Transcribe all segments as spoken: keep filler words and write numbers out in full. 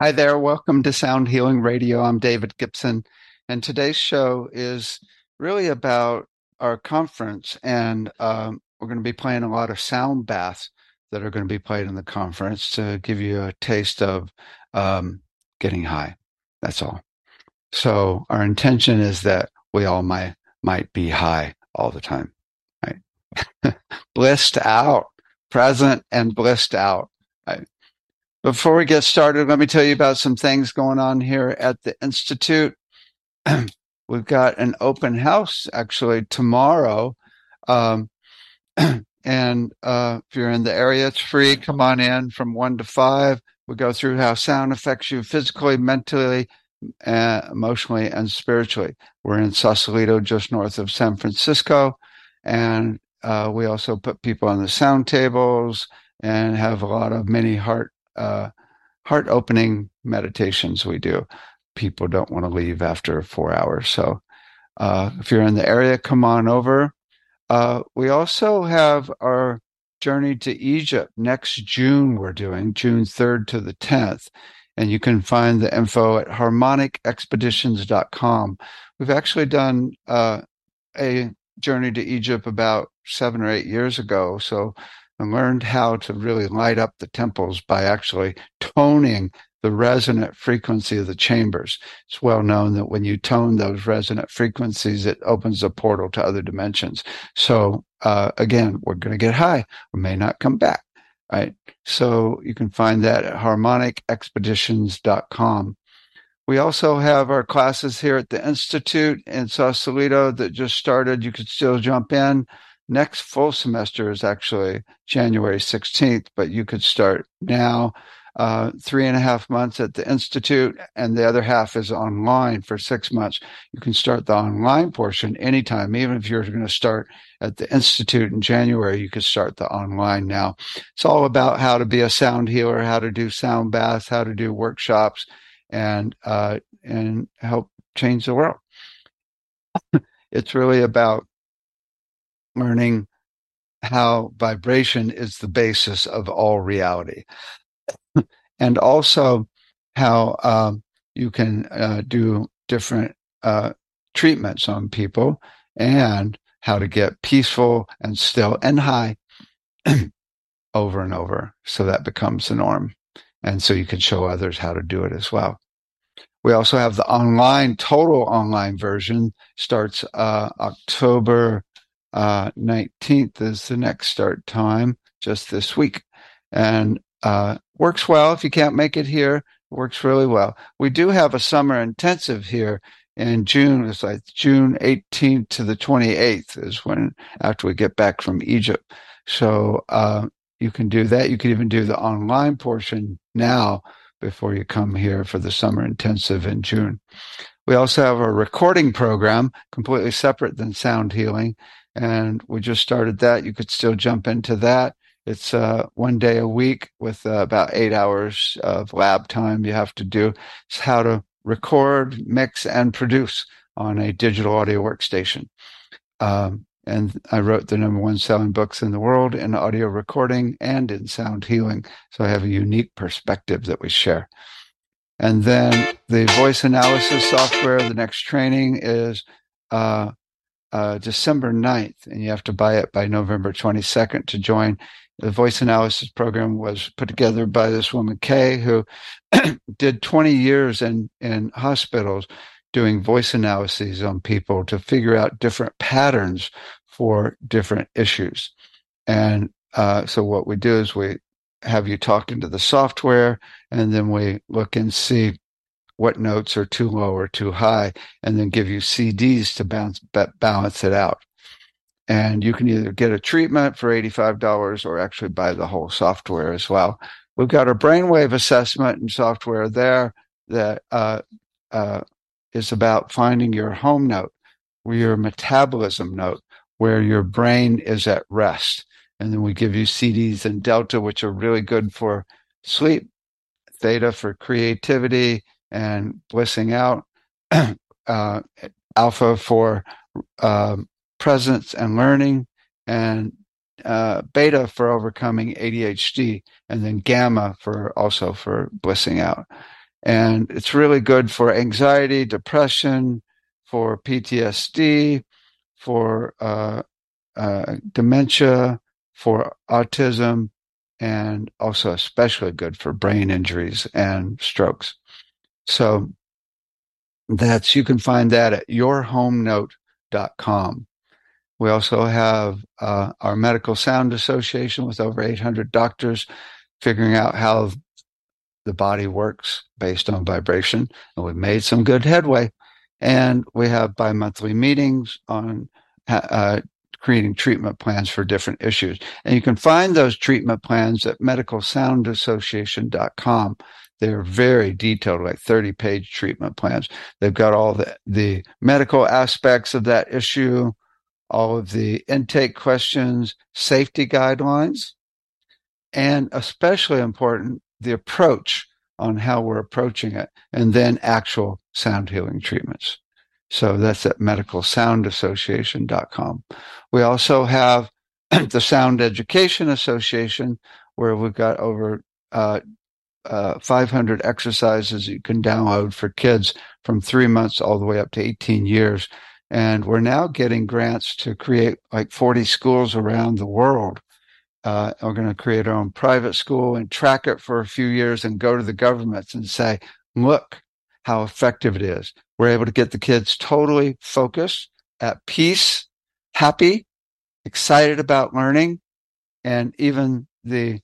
Hi there. Welcome to Sound Healing Radio. I'm David Gibson, and today's show is really about our conference. And um, we're going to be playing a lot of sound baths that are going to be played in the conference to give you a taste of um, getting high. That's all. So our intention is that we all might might be high all the time, right? Blissed out, present and blissed out. Right? Before we get started, let me tell you about some things going on here at the Institute. We've got an open house actually tomorrow. Um, and uh, if you're in the area, it's free. Come on in from one to five. We go through how sound affects you physically, mentally, uh, emotionally, and spiritually. We're in Sausalito, just north of San Francisco. And uh, we also put people on the sound tables and have a lot of mini heart uh, heart opening meditations we do. People don't want to leave after four hours. So uh, if you're in the area, come on over. Uh, we also have our journey to Egypt next June. We're doing June third to the tenth. And you can find the info at harmonic expeditions dot com. We've actually done uh, a journey to Egypt about seven or eight years ago. So I learned how to really light up the temples by actually toning the resonant frequency of the chambers. It's well known that when you tone those resonant frequencies, it opens a portal to other dimensions. So uh, again, we're going to get high. We may not come back, right? So you can find that at harmonic expeditions dot com. We also have our classes here at the Institute in Sausalito that just started. You could still jump in. Next full semester is actually January sixteenth, but you could start now. Uh, three and a half months at the Institute, and the other half is online for six months. You can start the online portion anytime. Even if you're going to start at the Institute in January, you could start the online now. It's all about how to be a sound healer, how to do sound baths, how to do workshops, and uh, and help change the world. It's really about learning how vibration is the basis of all reality. And also how um, you can uh, do different uh, treatments on people and how to get peaceful and still and high over and over. So that becomes the norm. And so you can show others how to do it as well. We also have the online, total online version starts uh, October uh, nineteenth is the next start time, just this week. And uh, works well. If you can't make it here, it works really well. We do have a summer intensive here in June. It's like June eighteenth to the twenty-eighth is when, after we get back from Egypt. So uh, you can do that. You can even do the online portion now before you come here for the summer intensive in June. We also have a recording program, completely separate than sound healing, and we just started that. You could still jump into that. It's uh, one day a week with uh, about eight hours of lab time you have to do. It's how to record, mix, and produce on a digital audio workstation. Um, and I wrote the number one selling books in the world in audio recording and in sound healing. So I have a unique perspective that we share. And then the voice analysis software, the next training is uh, uh, December ninth, and you have to buy it by November twenty-second to join. The voice analysis program was put together by this woman, Kay, who did twenty years in, in hospitals doing voice analyses on people to figure out different patterns for different issues. And uh, so what we do is we have you talk into the software, and then we look and see what notes are too low or too high, and then give you C Ds to bounce, balance it out. And you can either get a treatment for eighty-five dollars or actually buy the whole software as well. We've got a brainwave assessment and software there that uh, uh, is about finding your home note, or your metabolism note, where your brain is at rest. And then we give you C Ds and Delta, which are really good for sleep, Theta for creativity and blissing out, uh, Alpha for um, presence and learning, and uh, Beta for overcoming A D H D, and then Gamma for also for blissing out. And it's really good for anxiety, depression, for P T S D, for uh, uh, dementia, for autism, and also especially good for brain injuries and strokes. So that's, you can find that at your home note dot com. We also have uh, our Medical Sound Association with over eight hundred doctors figuring out how the body works based on vibration, and we've made some good headway. And we have bi-monthly meetings on uh, creating treatment plans for different issues. And you can find those treatment plans at medical sound association dot com. They're very detailed, like thirty-page treatment plans. They've got all the, the medical aspects of that issue, all of the intake questions, safety guidelines, and especially important, the approach on how we're approaching it, and then actual sound healing treatments. So that's at medical sound association dot com. We also have the Sound Education Association, where we've got over uh, uh, five hundred exercises you can download for kids from three months all the way up to eighteen years. And we're now getting grants to create like forty schools around the world. Uh, we're going to create our own private school and track it for a few years and go to the governments and say, look how effective it is. We're able to get the kids totally focused, at peace, happy, excited about learning, and even the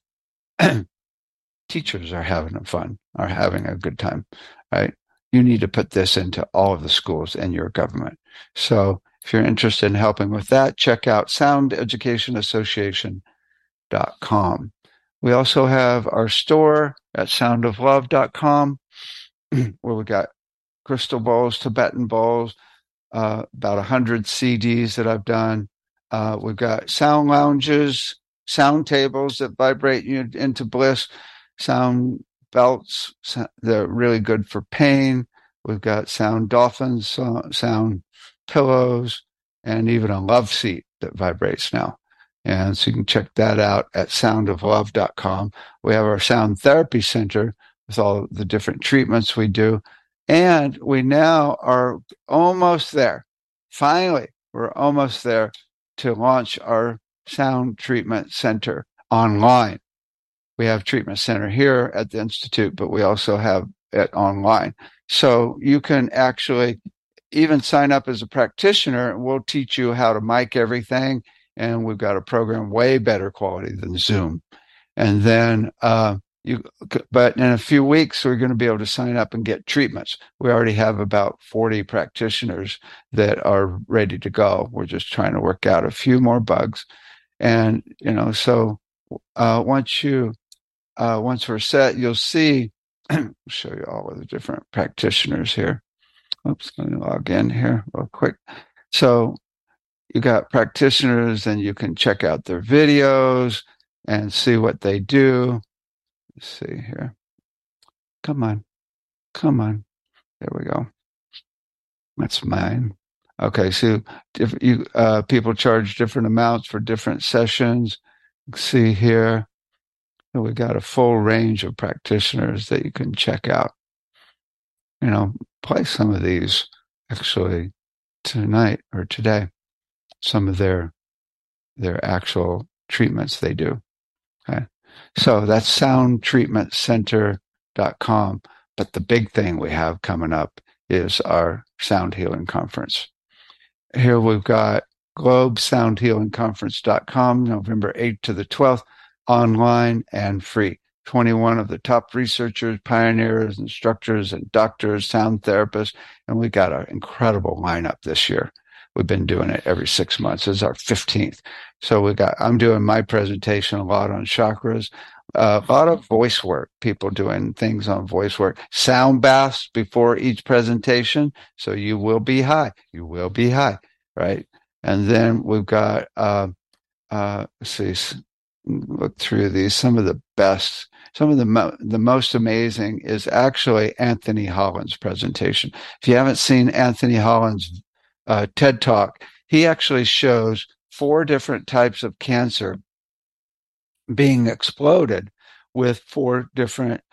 teachers are having fun, are having a good time, right? You need to put this into all of the schools in your government. So if you're interested in helping with that, check out Sound Education Association dot com. We also have our store at sound of love dot com, where we got crystal bowls, Tibetan bowls, uh, about one hundred C Ds that I've done. Uh, we've got sound lounges, sound tables that vibrate you into bliss, sound belts. They're really good for pain. We've got sound dolphins, sound pillows, and even a love seat that vibrates now. And so you can check that out at sound of love dot com. We have our sound therapy center with all the different treatments we do. And we now are almost there. Finally, we're almost there to launch our sound treatment center online. We have treatment center here at the Institute, but we also have it online. So you can actually even sign up as a practitioner, and we'll teach you how to mic everything. And we've got a program way better quality than Zoom. And then, uh, you, but in a few weeks, we're going to be able to sign up and get treatments. We already have about forty practitioners that are ready to go. We're just trying to work out a few more bugs. And, you know, so uh, once you, uh, once we're set, you'll see, I'll show you all of the different practitioners here. Oops, let me log in here real quick. So you got practitioners, and you can check out their videos and see what they do. Let's see here. Come on. Come on. There we go. That's mine. Okay, so if you uh, people charge different amounts for different sessions. See here, we got a full range of practitioners that you can check out. You know, play some of these actually tonight or today. Some of their their actual treatments they do. Okay, so that's sound treatment center dot com. But the big thing we have coming up is our Sound Healing Conference. Here we've got globe sound healing conference dot com, November eighth to the twelfth, online and free. twenty-one of the top researchers, pioneers, instructors, and doctors, sound therapists, and we got an incredible lineup this year. We've been doing it every six months. This is our fifteenth. So we got, I'm doing my presentation a lot on chakras, uh, a lot of voice work, people doing things on voice work, sound baths before each presentation. So you will be high. You will be high, right? And then we've got, uh, uh, let's see, look through these, some of the best. Some of the mo- the most amazing is actually Anthony Holland's presentation. If you haven't seen Anthony Holland's uh, TED Talk, he actually shows four different types of cancer being exploded with four different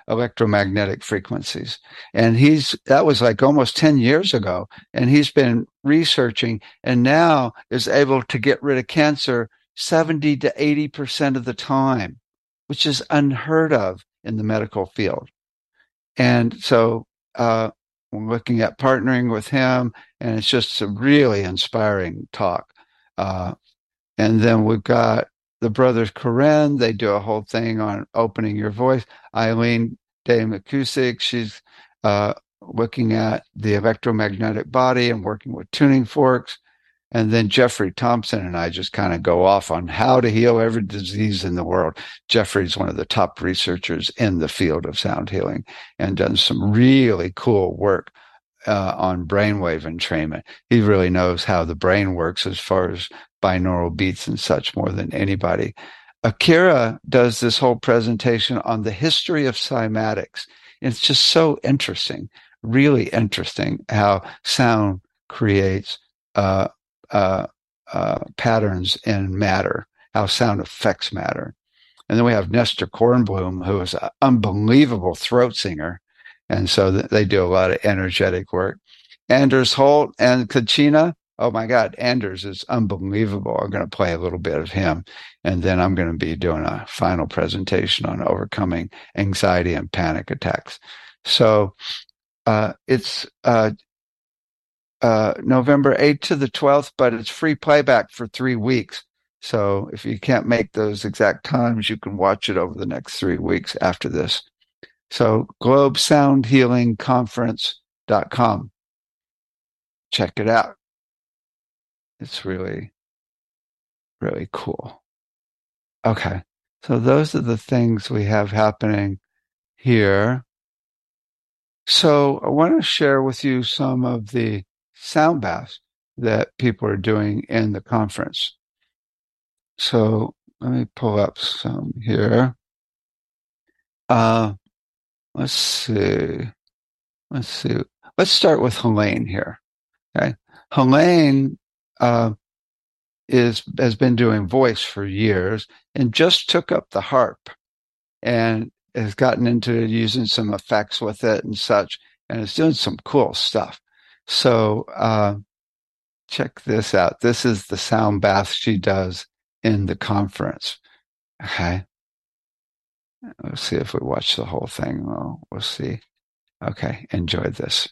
electromagnetic frequencies. And he's that was like almost ten years ago. And he's been researching and now is able to get rid of cancer seventy to eighty percent of the time, which is unheard of in the medical field. And so uh, we're looking at partnering with him, and it's just a really inspiring talk. Uh, and then we've got the brothers Koren. They do a whole thing on opening your voice. Eileen Day McCusick, she's uh, looking at the electromagnetic body and working with tuning forks. And then Jeffrey Thompson and I just kind of go off on how to heal every disease in the world. Jeffrey's one of the top researchers in the field of sound healing and done some really cool work uh, on brainwave entrainment. He really knows how the brain works as far as binaural beats and such more than anybody. Akira does this whole presentation on the history of cymatics. It's just so interesting, really interesting how sound creates uh, Uh, uh, patterns in matter, how sound affects matter. And then we have Nestor Kornblum, who is an unbelievable throat singer. And so th- they do a lot of energetic work. Anders Holt and Kachina. Oh my God, Anders is unbelievable. I'm going to play a little bit of him. And then I'm going to be doing a final presentation on overcoming anxiety and panic attacks. So uh, it's uh, Uh, November eighth to the twelfth, but it's free playback for three weeks. So if you can't make those exact times, you can watch it over the next three weeks after this. So globe sound healing conference dot com. Check it out. It's really, really cool. Okay. So those are the things we have happening here. So I want to share with you some of the sound baths that people are doing in the conference. So let me pull up some here. Uh, let's see. Let's see. Let's start with Helene here. Okay. Helene uh, is has been doing voice for years and just took up the harp and has gotten into using some effects with it and such, and is doing some cool stuff. So uh, check this out. This is the sound bath she does in the conference. Okay. Let's see if we watch the whole thing. Well, we'll see. Okay. Enjoy this.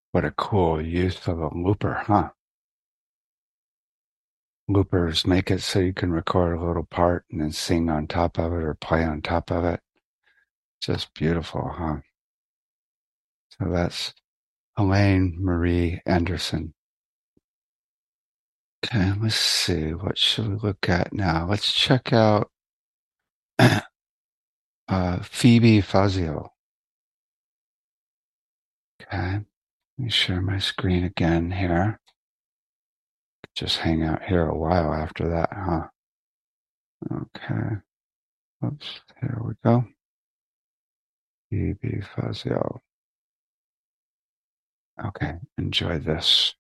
What a cool use of a looper, huh? Loopers make it so you can record a little part and then sing on top of it or play on top of it. Just beautiful, huh? So that's Elaine Marie Anderson. Okay, let's see. What should we look at now? Let's check out uh, Phoebe Fazio. Okay, let me share my screen again here. Just hang out here a while after that, huh? Okay. Oops, here we go. Phoebe Fazio. Okay, enjoy this.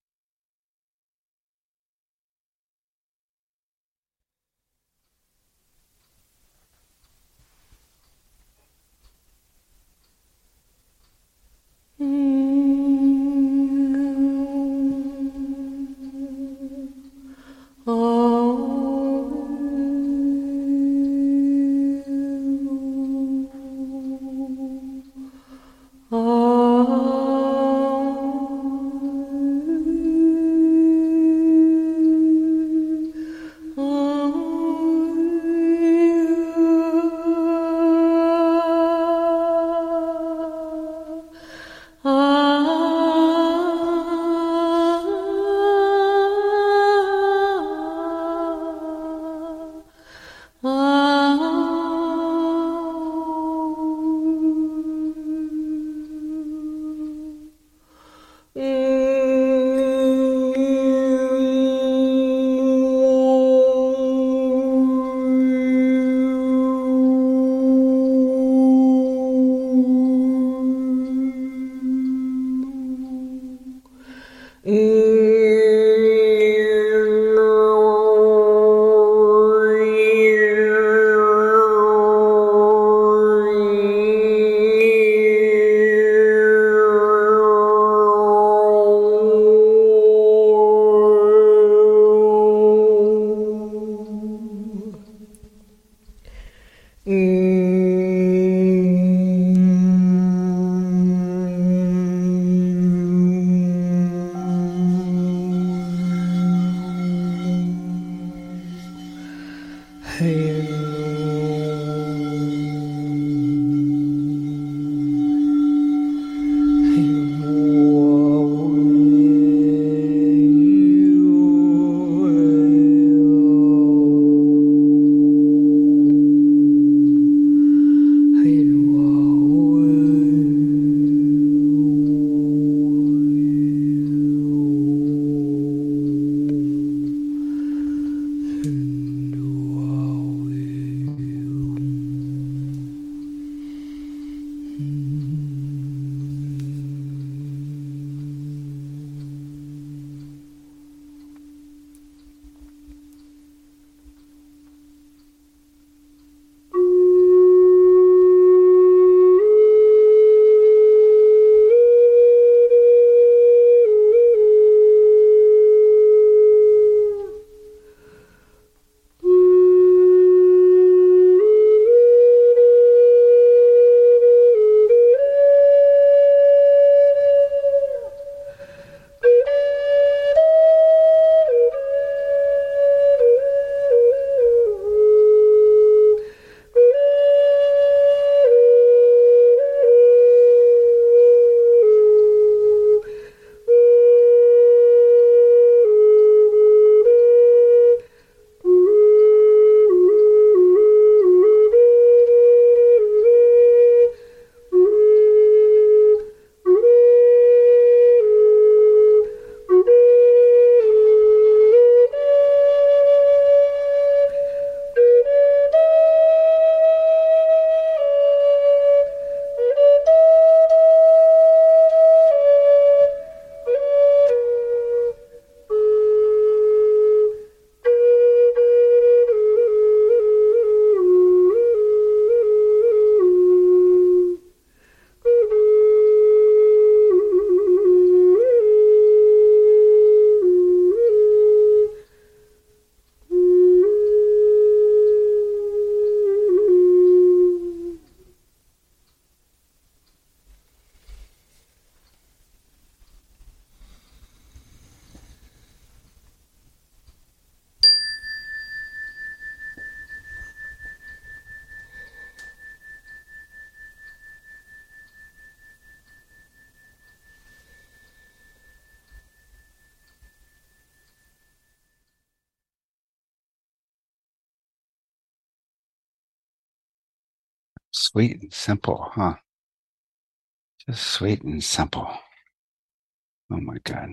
Sweet and simple, huh? Just sweet and simple. Oh my God.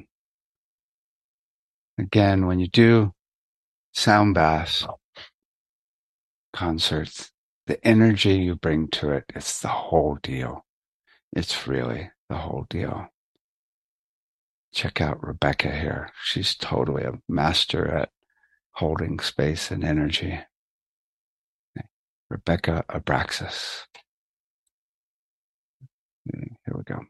Again, when you do sound baths, concerts, the energy you bring to it, it's the whole deal. It's really the whole deal. Check out Rebecca here. She's totally a master at holding space and energy. Rebecca Abraxas. Here we go.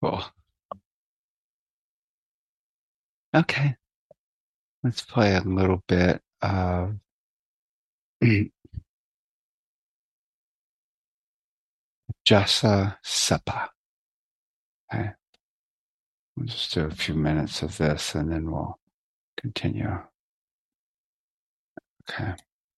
Cool. Okay. Let's play a little bit of Jasa Sapa. Okay. We'll just do a few minutes of this and then we'll continue. Okay.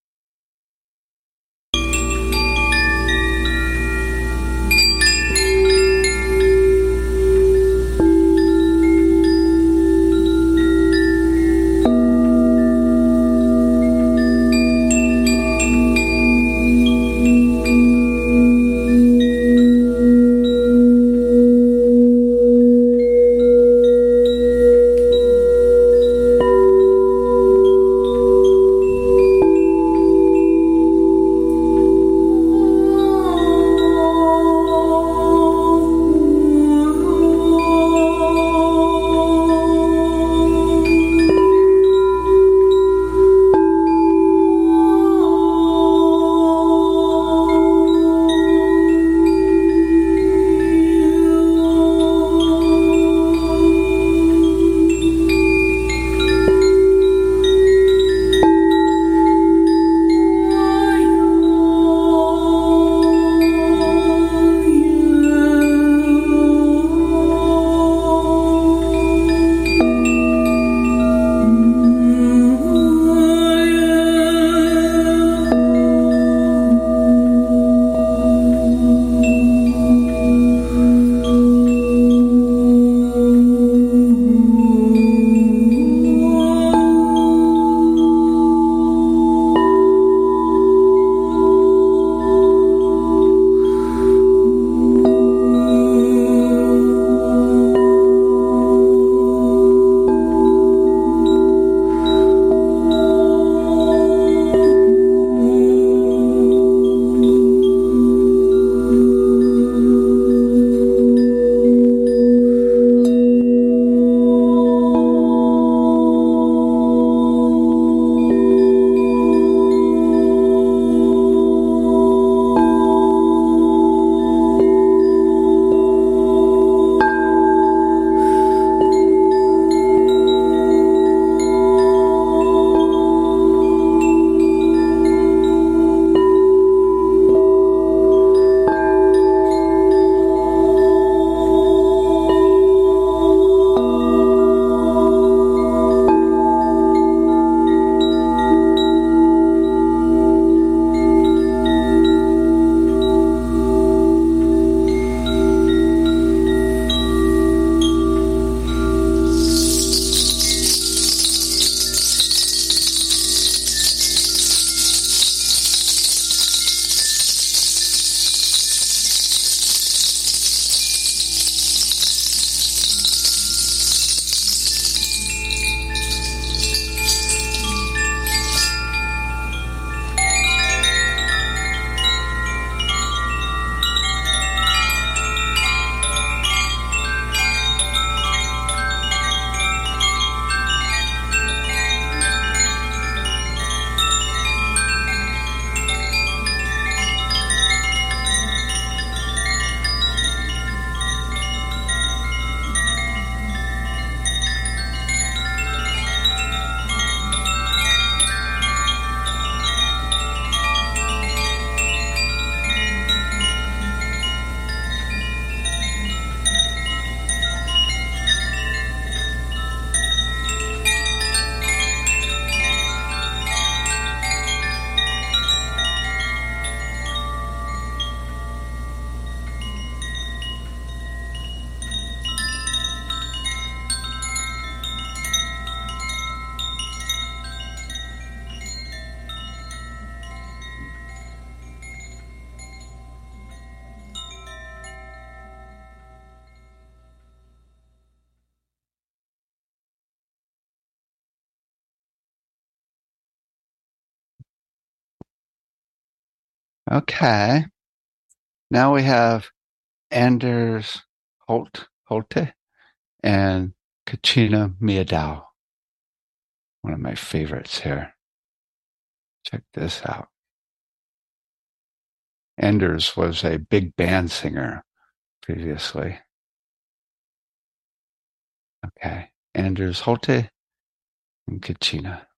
Okay. Now we have Anders Holt, Holte and Kachina Miyadow. One of my favorites here. Check this out. Anders was a big band singer previously. Okay. Anders Holte and Kachina.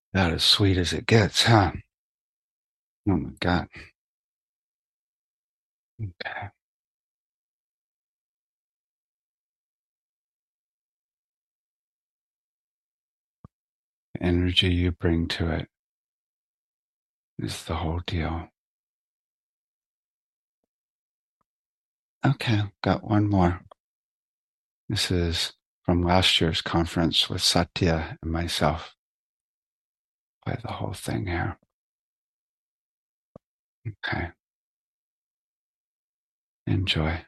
About as sweet as it gets, huh? Oh my God. Okay. The energy you bring to it is the whole deal. Okay, got one more. This is from last year's conference with Satya and myself. Play the whole thing here. Okay. Enjoy.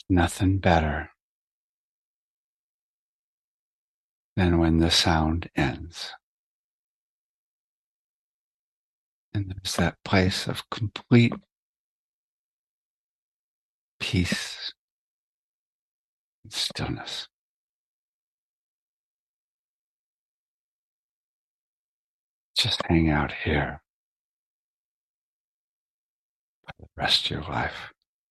Nothing better than when the sound ends. And there's that place of complete peace and stillness. Just hang out here for the rest of your life.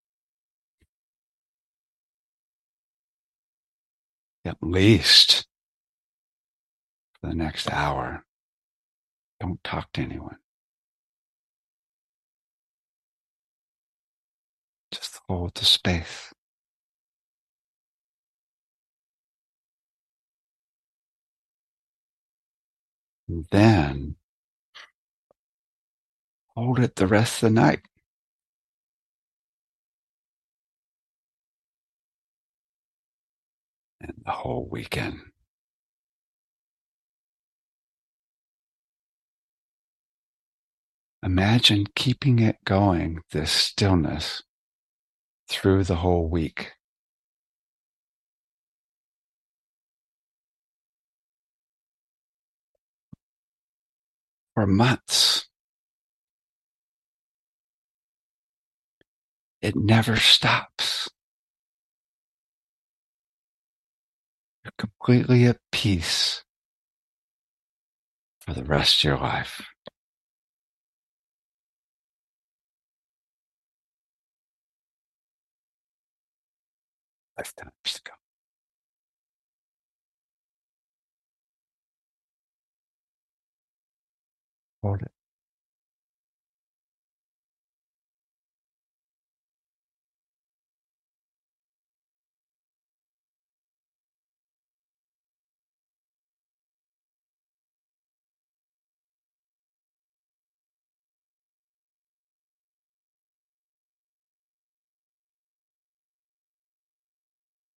At least for the next hour. Don't talk to anyone. Just hold the space. And then hold it the rest of the night. And the whole weekend. Imagine keeping it going, this stillness, through the whole week. For months. It never stops. You're completely at peace for the rest of your life. Lifetimes to go. Hold it.